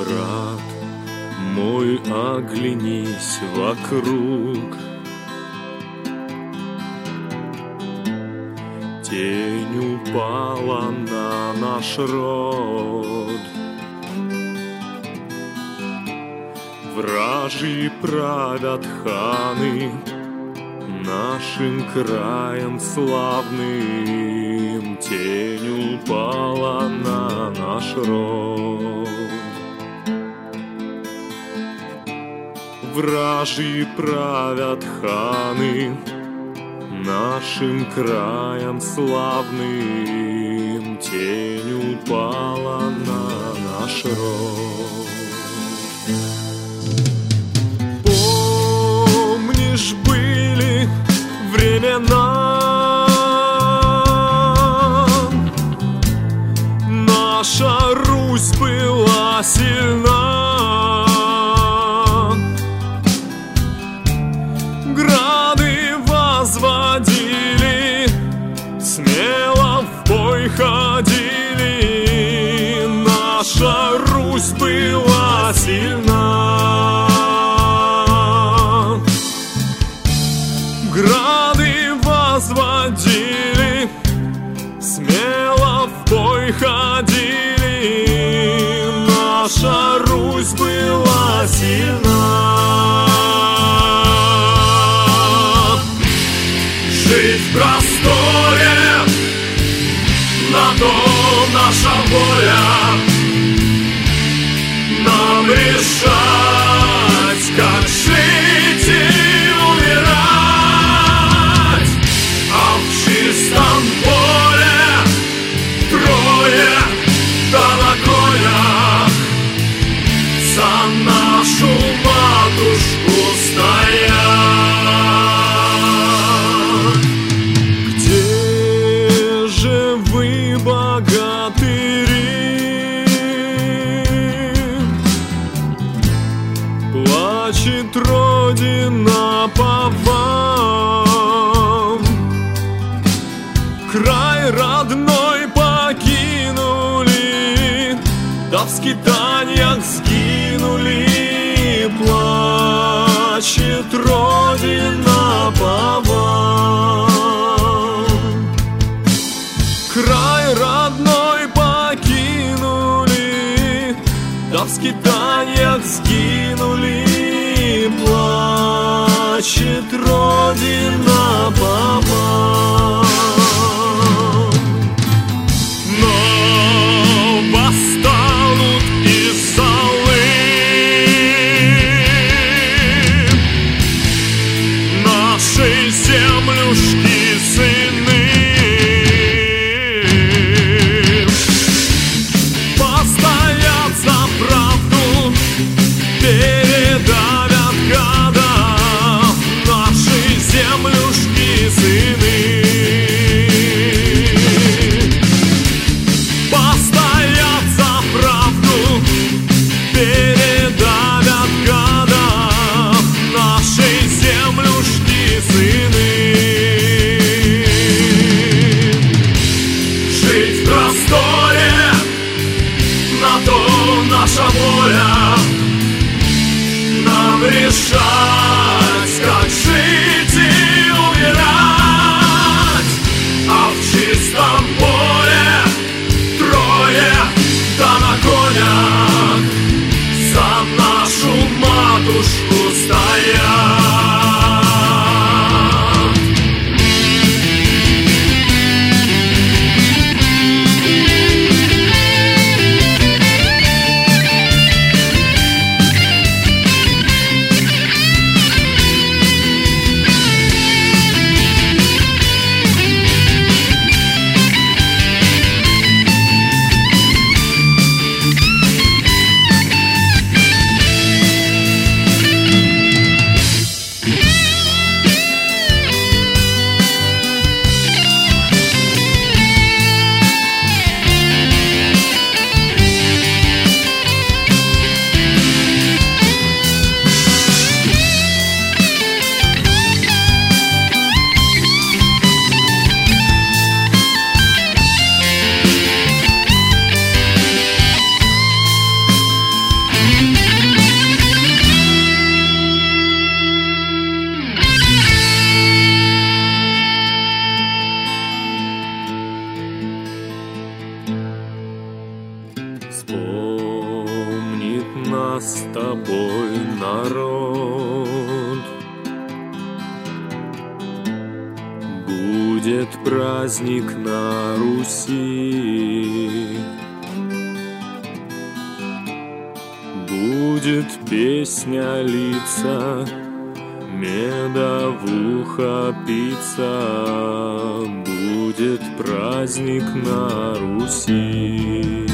брат мой, оглянись вокруг. Тень упала на наш род. Вражьи правят ханы нашим краем славным. Тень упала на наш род. Вражьи правят ханы нашим краем славным. Тень упала на наш род. Помнишь, были времена, наша Русь была сильна. Грады возводили, смело в бой ходили. Наша Русь была сильна. Грады возводили, смело в бой ходили. Наша Русь была сильна. Жить в просторе, на то наша воля. Нам решать, как жить и умирать. А в чистом поле трое да на конях за нашу матушку стоят. Где же вы, богатыри? Плачет Родина по вам. Край родной покинули, да в скитаниях сгинули. Плачет Родина по вам. Край родной покинули, да в скитаниях сгинули. Плачет Родина по вам. Но восстанут из золы нашей землюшки сыны. Постоят за правду, передавят гадов нашей земли. Будет праздник на Руси, будет песня литься, медовуха пицца, будет праздник на Руси.